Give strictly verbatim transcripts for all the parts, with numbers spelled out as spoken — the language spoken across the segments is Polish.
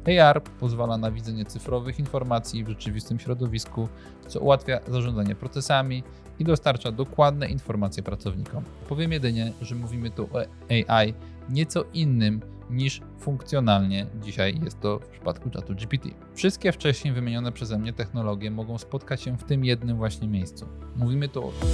A R pozwala na widzenie cyfrowych informacji w rzeczywistym środowisku, co ułatwia zarządzanie procesami i dostarcza dokładne informacje pracownikom. Powiem jedynie, że mówimy tu o A I nieco innym niż funkcjonalnie dzisiaj jest to w przypadku czatu G P T. Wszystkie wcześniej wymienione przeze mnie technologie mogą spotkać się w tym jednym właśnie miejscu. Mówimy tu o...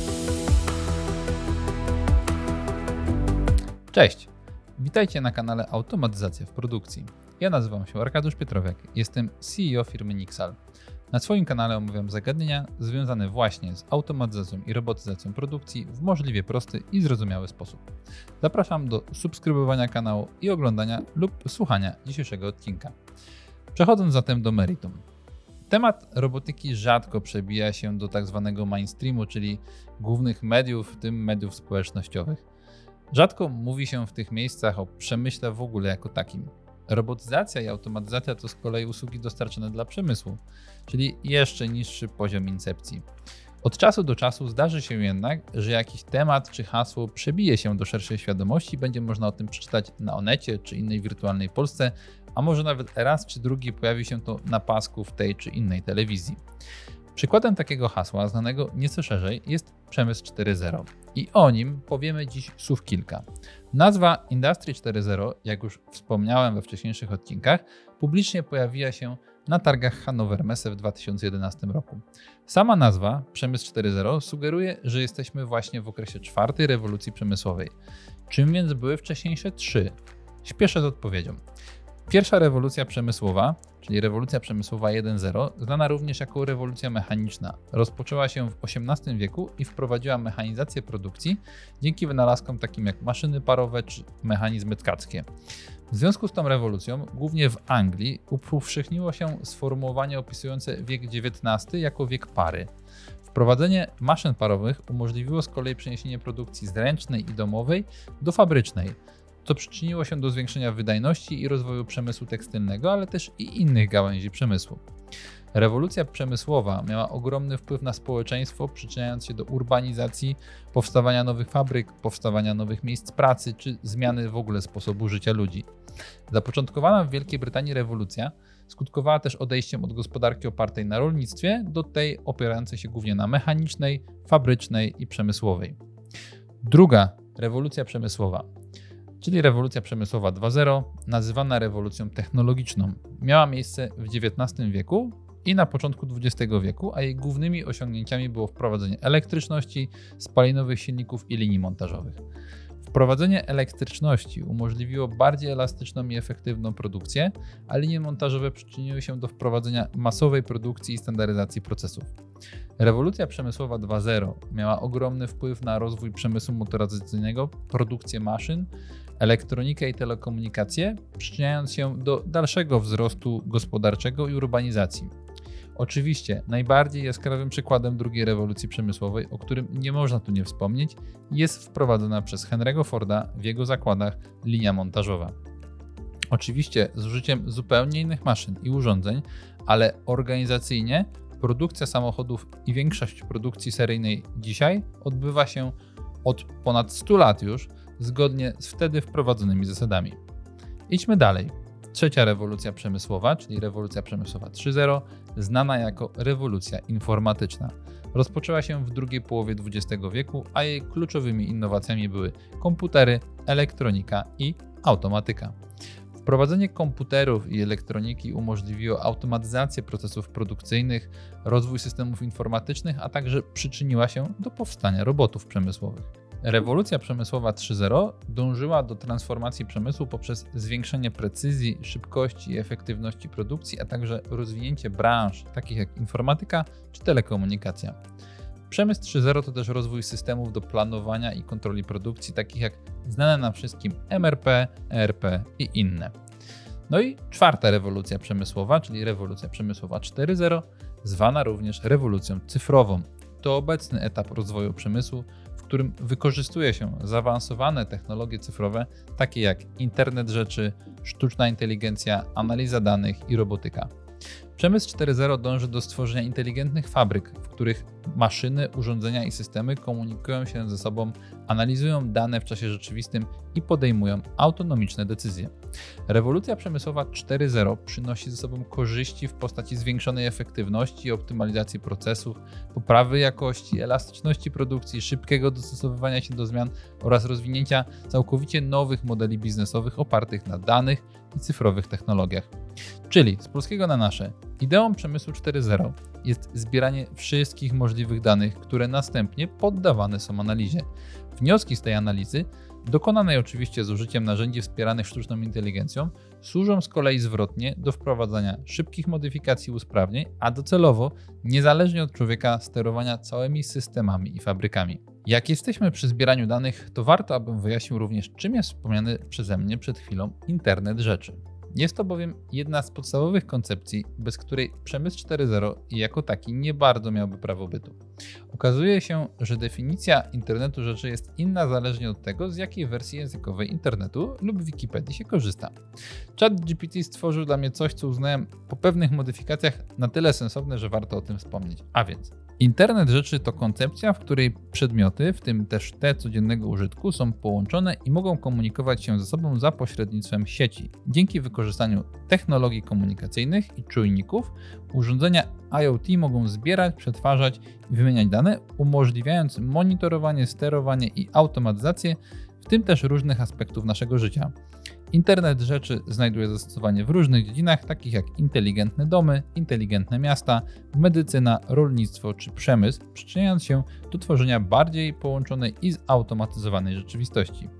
Cześć! Witajcie na kanale Automatyzacja w produkcji. Ja nazywam się Arkadiusz Pietrowiak, jestem C E O firmy Nixal. Na swoim kanale omawiam zagadnienia związane właśnie z automatyzacją i robotyzacją produkcji w możliwie prosty i zrozumiały sposób. Zapraszam do subskrybowania kanału i oglądania lub słuchania dzisiejszego odcinka. Przechodząc zatem do meritum. Temat robotyki rzadko przebija się do tak zwanego mainstreamu, czyli głównych mediów, w tym mediów społecznościowych. Rzadko mówi się w tych miejscach o przemyśle w ogóle jako takim. Robotyzacja i automatyzacja to z kolei usługi dostarczane dla przemysłu, czyli jeszcze niższy poziom incepcji. Od czasu do czasu zdarzy się jednak, że jakiś temat czy hasło przebije się do szerszej świadomości i będzie można o tym przeczytać na Onecie czy innej wirtualnej Polsce, a może nawet raz czy drugi pojawi się to na pasku w tej czy innej telewizji. Przykładem takiego hasła, znanego nieco szerzej, jest Przemysł cztery zero i o nim powiemy dziś słów kilka. Nazwa Industry cztery zero, jak już wspomniałem we wcześniejszych odcinkach, publicznie pojawiła się na targach Hannover Messe w dwa tysiące jedenastym roku. Sama nazwa Przemysł cztery zero sugeruje, że jesteśmy właśnie w okresie czwartej rewolucji przemysłowej. Czym więc były wcześniejsze trzy? Śpieszę z odpowiedzią. Pierwsza rewolucja przemysłowa, czyli rewolucja przemysłowa jeden zero, znana również jako rewolucja mechaniczna, rozpoczęła się w osiemnastym wieku i wprowadziła mechanizację produkcji dzięki wynalazkom takim jak maszyny parowe czy mechanizmy tkackie. W związku z tą rewolucją, głównie w Anglii, upowszechniło się sformułowanie opisujące wiek dziewiętnasty jako wiek pary. Wprowadzenie maszyn parowych umożliwiło z kolei przeniesienie produkcji z ręcznej i domowej do fabrycznej, co przyczyniło się do zwiększenia wydajności i rozwoju przemysłu tekstylnego, ale też i innych gałęzi przemysłu. Rewolucja przemysłowa miała ogromny wpływ na społeczeństwo, przyczyniając się do urbanizacji, powstawania nowych fabryk, powstawania nowych miejsc pracy czy zmiany w ogóle sposobu życia ludzi. Zapoczątkowana w Wielkiej Brytanii rewolucja skutkowała też odejściem od gospodarki opartej na rolnictwie do tej opierającej się głównie na mechanicznej, fabrycznej i przemysłowej. Druga rewolucja przemysłowa, czyli rewolucja przemysłowa dwa zero, nazywana rewolucją technologiczną, miała miejsce w dziewiętnastym wieku i na początku dwudziestego wieku, a jej głównymi osiągnięciami było wprowadzenie elektryczności, spalinowych silników i linii montażowych. Wprowadzenie elektryczności umożliwiło bardziej elastyczną i efektywną produkcję, a linie montażowe przyczyniły się do wprowadzenia masowej produkcji i standaryzacji procesów. Rewolucja przemysłowa dwa zero miała ogromny wpływ na rozwój przemysłu motoryzacyjnego, produkcję maszyn, elektronikę i telekomunikacje, przyczyniając się do dalszego wzrostu gospodarczego i urbanizacji. Oczywiście najbardziej jaskrawym przykładem drugiej rewolucji przemysłowej, o którym nie można tu nie wspomnieć, jest wprowadzona przez Henry'ego Forda w jego zakładach linia montażowa. Oczywiście z użyciem zupełnie innych maszyn i urządzeń, ale organizacyjnie produkcja samochodów i większość produkcji seryjnej dzisiaj odbywa się od ponad stu lat już, zgodnie z wtedy wprowadzonymi zasadami. Idźmy dalej. Trzecia rewolucja przemysłowa, czyli rewolucja przemysłowa trzy zero, znana jako rewolucja informatyczna. Rozpoczęła się w drugiej połowie dwudziestego wieku, a jej kluczowymi innowacjami były komputery, elektronika i automatyka. Wprowadzenie komputerów i elektroniki umożliwiło automatyzację procesów produkcyjnych, rozwój systemów informatycznych, a także przyczyniła się do powstania robotów przemysłowych. Rewolucja przemysłowa trzy zero dążyła do transformacji przemysłu poprzez zwiększenie precyzji, szybkości i efektywności produkcji, a także rozwinięcie branż takich jak informatyka czy telekomunikacja. Przemysł trzy zero to też rozwój systemów do planowania i kontroli produkcji, takich jak znane nam wszystkim M R P, E R P i inne. No i czwarta rewolucja przemysłowa, czyli rewolucja przemysłowa cztery zero, zwana również rewolucją cyfrową. To obecny etap rozwoju przemysłu, w którym wykorzystuje się zaawansowane technologie cyfrowe, takie jak internet rzeczy, sztuczna inteligencja, analiza danych i robotyka. Przemysł cztery zero dąży do stworzenia inteligentnych fabryk, w których maszyny, urządzenia i systemy komunikują się ze sobą, analizują dane w czasie rzeczywistym i podejmują autonomiczne decyzje. Rewolucja przemysłowa cztery zero przynosi ze sobą korzyści w postaci zwiększonej efektywności i optymalizacji procesów, poprawy jakości, elastyczności produkcji, szybkiego dostosowywania się do zmian oraz rozwinięcia całkowicie nowych modeli biznesowych opartych na danych i cyfrowych technologiach. Czyli z polskiego na nasze, ideą przemysłu cztery zero jest zbieranie wszystkich możliwych danych, które następnie poddawane są analizie. Wnioski z tej analizy, dokonanej oczywiście z użyciem narzędzi wspieranych sztuczną inteligencją, służą z kolei zwrotnie do wprowadzania szybkich modyfikacji i usprawnień, a docelowo, niezależnie od człowieka, sterowania całymi systemami i fabrykami. Jak jesteśmy przy zbieraniu danych, to warto, abym wyjaśnił również, czym jest wspomniany przeze mnie przed chwilą Internet Rzeczy. Jest to bowiem jedna z podstawowych koncepcji, bez której przemysł cztery zero jako taki nie bardzo miałby prawo bytu. Okazuje się, że definicja internetu rzeczy jest inna zależnie od tego, z jakiej wersji językowej internetu lub Wikipedii się korzysta. ChatGPT stworzył dla mnie coś, co uznałem po pewnych modyfikacjach na tyle sensowne, że warto o tym wspomnieć. A więc Internet rzeczy to koncepcja, w której przedmioty, w tym też te codziennego użytku, są połączone i mogą komunikować się ze sobą za pośrednictwem sieci. Dzięki wykorzystaniu technologii komunikacyjnych i czujników, urządzenia IoT mogą zbierać, przetwarzać i wymieniać dane, umożliwiając monitorowanie, sterowanie i automatyzację, w tym też różnych aspektów naszego życia. Internet rzeczy znajduje zastosowanie w różnych dziedzinach, takich jak inteligentne domy, inteligentne miasta, medycyna, rolnictwo czy przemysł, przyczyniając się do tworzenia bardziej połączonej i zautomatyzowanej rzeczywistości.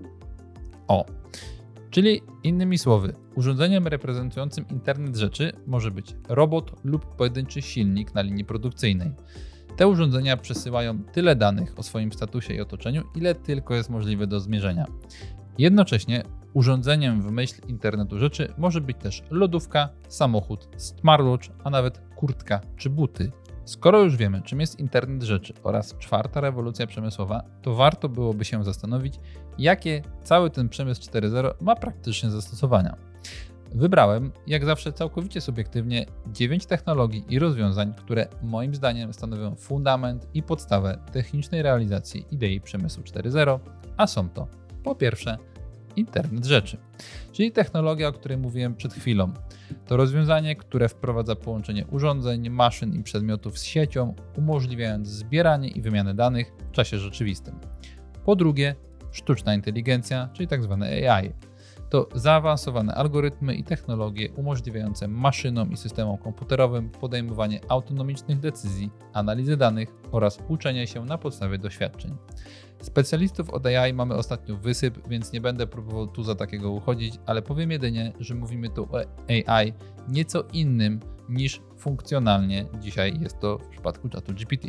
O, czyli innymi słowy, urządzeniem reprezentującym internet rzeczy może być robot lub pojedynczy silnik na linii produkcyjnej. Te urządzenia przesyłają tyle danych o swoim statusie i otoczeniu, ile tylko jest możliwe do zmierzenia. Jednocześnie urządzeniem w myśl internetu rzeczy może być też lodówka, samochód, smartwatch, a nawet kurtka czy buty. Skoro już wiemy, czym jest internet rzeczy oraz czwarta rewolucja przemysłowa, to warto byłoby się zastanowić, jakie cały ten przemysł cztery zero ma praktycznie zastosowania. Wybrałem, jak zawsze całkowicie subiektywnie, dziewięć technologii i rozwiązań, które moim zdaniem stanowią fundament i podstawę technicznej realizacji idei przemysłu cztery zero, a są to po pierwsze Internet rzeczy, czyli technologia, o której mówiłem przed chwilą. To rozwiązanie, które wprowadza połączenie urządzeń, maszyn i przedmiotów z siecią, umożliwiając zbieranie i wymianę danych w czasie rzeczywistym. Po drugie, sztuczna inteligencja, czyli tzw. A I. To zaawansowane algorytmy i technologie umożliwiające maszynom i systemom komputerowym podejmowanie autonomicznych decyzji, analizę danych oraz uczenie się na podstawie doświadczeń. Specjalistów od A I mamy ostatnio wysyp, więc nie będę próbował tu za takiego uchodzić, ale powiem jedynie, że mówimy tu o A I nieco innym niż funkcjonalnie dzisiaj jest to w przypadku ChatGPT.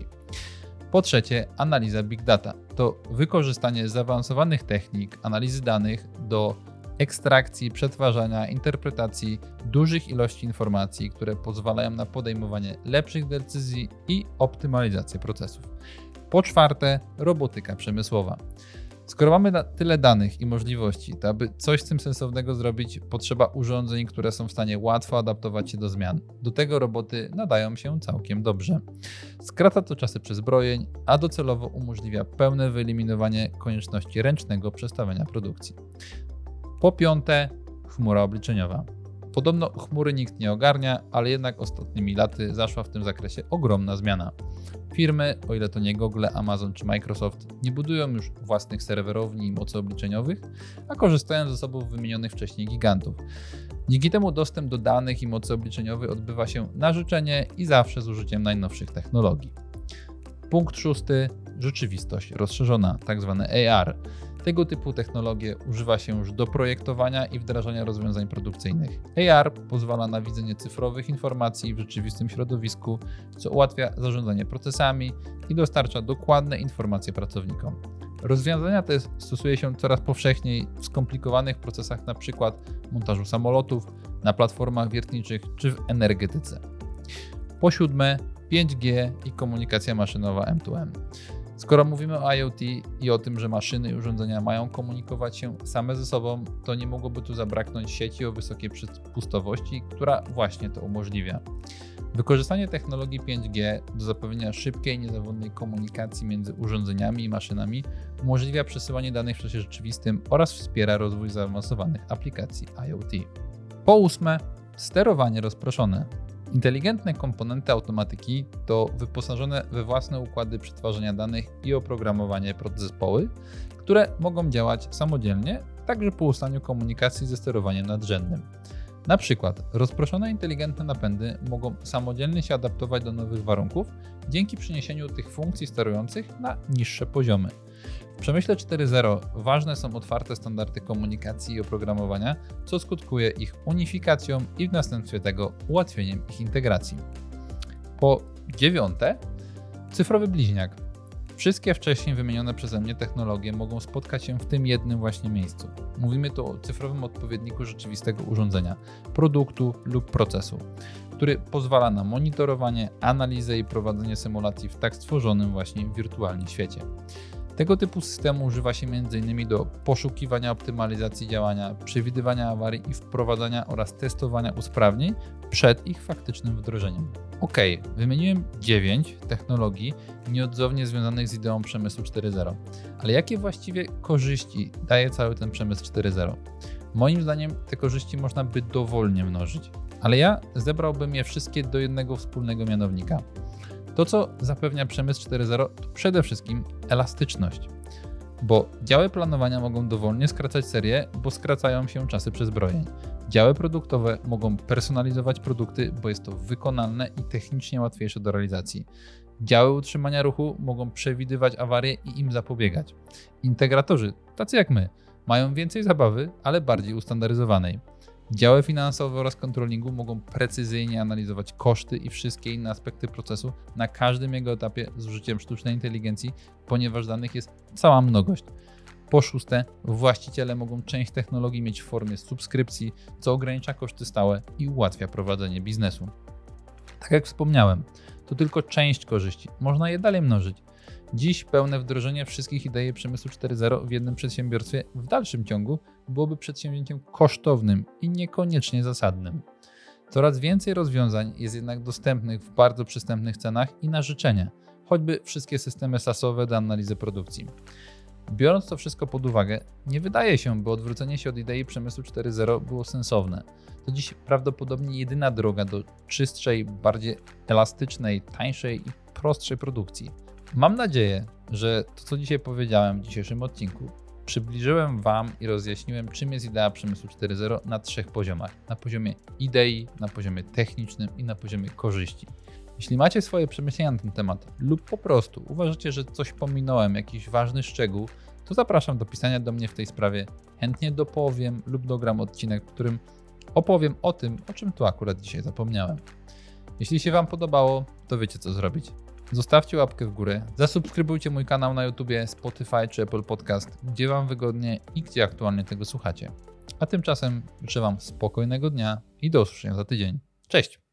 Po trzecie, analiza Big Data. To wykorzystanie zaawansowanych technik analizy danych do ekstrakcji, przetwarzania, interpretacji dużych ilości informacji, które pozwalają na podejmowanie lepszych decyzji i optymalizację procesów. Po czwarte, robotyka przemysłowa. Skoro mamy tyle danych i możliwości, to aby coś z tym sensownego zrobić, potrzeba urządzeń, które są w stanie łatwo adaptować się do zmian. Do tego roboty nadają się całkiem dobrze. Skraca to czasy przezbrojeń, a docelowo umożliwia pełne wyeliminowanie konieczności ręcznego przestawiania produkcji. Po piąte, chmura obliczeniowa. Podobno chmury nikt nie ogarnia, ale jednak ostatnimi laty zaszła w tym zakresie ogromna zmiana. Firmy, o ile to nie Google, Amazon czy Microsoft, nie budują już własnych serwerowni i mocy obliczeniowych, a korzystają z zasobów wymienionych wcześniej gigantów. Dzięki temu dostęp do danych i mocy obliczeniowej odbywa się na życzenie i zawsze z użyciem najnowszych technologii. Punkt szósty. Rzeczywistość rozszerzona, tzw. A R. Tego typu technologie używa się już do projektowania i wdrażania rozwiązań produkcyjnych. A R pozwala na widzenie cyfrowych informacji w rzeczywistym środowisku, co ułatwia zarządzanie procesami i dostarcza dokładne informacje pracownikom. Rozwiązania te stosuje się coraz powszechniej w skomplikowanych procesach, np. montażu samolotów, na platformach wiertniczych czy w energetyce. Po siódme, pięć G i komunikacja maszynowa M dwa M. Skoro mówimy o IoT i o tym, że maszyny i urządzenia mają komunikować się same ze sobą, to nie mogłoby tu zabraknąć sieci o wysokiej przepustowości, która właśnie to umożliwia. Wykorzystanie technologii pięć G do zapewnienia szybkiej, niezawodnej komunikacji między urządzeniami i maszynami umożliwia przesyłanie danych w czasie rzeczywistym oraz wspiera rozwój zaawansowanych aplikacji IoT. Po ósme, sterowanie rozproszone. Inteligentne komponenty automatyki to wyposażone we własne układy przetwarzania danych i oprogramowanie podzespoły, które mogą działać samodzielnie, także po ustaniu komunikacji ze sterowaniem nadrzędnym. Na przykład rozproszone inteligentne napędy mogą samodzielnie się adaptować do nowych warunków dzięki przeniesieniu tych funkcji sterujących na niższe poziomy. W przemyśle cztery zero ważne są otwarte standardy komunikacji i oprogramowania, co skutkuje ich unifikacją i w następstwie tego ułatwieniem ich integracji. Po dziewiąte, cyfrowy bliźniak. Wszystkie wcześniej wymienione przeze mnie technologie mogą spotkać się w tym jednym właśnie miejscu. Mówimy tu o cyfrowym odpowiedniku rzeczywistego urządzenia, produktu lub procesu, który pozwala na monitorowanie, analizę i prowadzenie symulacji w tak stworzonym właśnie wirtualnie świecie. Tego typu systemu używa się między innymi do poszukiwania optymalizacji działania, przewidywania awarii i wprowadzania oraz testowania usprawnień przed ich faktycznym wdrożeniem. Ok, wymieniłem dziewięć technologii nieodzownie związanych z ideą przemysłu cztery zero, ale jakie właściwie korzyści daje cały ten przemysł cztery zero? Moim zdaniem te korzyści można by dowolnie mnożyć, ale ja zebrałbym je wszystkie do jednego wspólnego mianownika. To, co zapewnia przemysł cztery zero, to przede wszystkim elastyczność, bo działy planowania mogą dowolnie skracać serię, bo skracają się czasy przezbrojeń. Działy produktowe mogą personalizować produkty, bo jest to wykonalne i technicznie łatwiejsze do realizacji. Działy utrzymania ruchu mogą przewidywać awarie i im zapobiegać. Integratorzy, tacy jak my, mają więcej zabawy, ale bardziej ustandaryzowanej. Działy finansowe oraz controllingu mogą precyzyjnie analizować koszty i wszystkie inne aspekty procesu na każdym jego etapie z użyciem sztucznej inteligencji, ponieważ danych jest cała mnogość. Po szóste, właściciele mogą część technologii mieć w formie subskrypcji, co ogranicza koszty stałe i ułatwia prowadzenie biznesu. Tak jak wspomniałem, to tylko część korzyści, można je dalej mnożyć. Dziś pełne wdrożenie wszystkich idei przemysłu cztery zero w jednym przedsiębiorstwie w dalszym ciągu byłoby przedsięwzięciem kosztownym i niekoniecznie zasadnym. Coraz więcej rozwiązań jest jednak dostępnych w bardzo przystępnych cenach i na życzenie, choćby wszystkie systemy sasowe do analizy produkcji. Biorąc to wszystko pod uwagę, nie wydaje się, by odwrócenie się od idei przemysłu cztery zero było sensowne. To dziś prawdopodobnie jedyna droga do czystszej, bardziej elastycznej, tańszej i prostszej produkcji. Mam nadzieję, że to, co dzisiaj powiedziałem w dzisiejszym odcinku, przybliżyłem Wam i rozjaśniłem, czym jest idea przemysłu cztery zero na trzech poziomach. Na poziomie idei, na poziomie technicznym i na poziomie korzyści. Jeśli macie swoje przemyślenia na ten temat lub po prostu uważacie, że coś pominąłem, jakiś ważny szczegół, to zapraszam do pisania do mnie w tej sprawie. Chętnie dopowiem lub dogram odcinek, w którym opowiem o tym, o czym tu akurat dzisiaj zapomniałem. Jeśli się Wam podobało, to wiecie co zrobić. Zostawcie łapkę w górę, zasubskrybujcie mój kanał na YouTubie, Spotify czy Apple Podcast, gdzie Wam wygodnie i gdzie aktualnie tego słuchacie. A tymczasem życzę Wam spokojnego dnia i do usłyszenia za tydzień. Cześć!